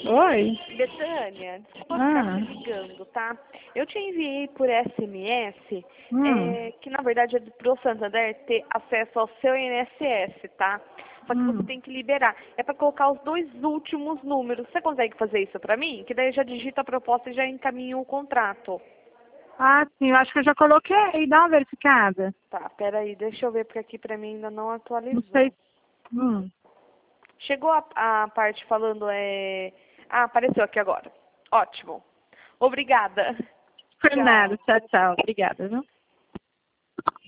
Oi? Betânia, desculpa ficar te ligando, tá? Eu te enviei por SMS, que na verdade é pro Santander ter acesso ao seu INSS, tá? Só que você tem que liberar. É para colocar os 2 últimos números. Você consegue fazer isso para mim? Que daí eu já digito a proposta e já encaminho o contrato. Ah, sim, eu acho que eu já coloquei. Dá uma verificada. Tá, peraí, deixa eu ver porque aqui pra mim ainda não Não atualizou. sei. Chegou a parte falando, Ah, apareceu aqui agora. Ótimo. Obrigada. Por nada. Tchau. Tchau, tchau. Obrigada, viu?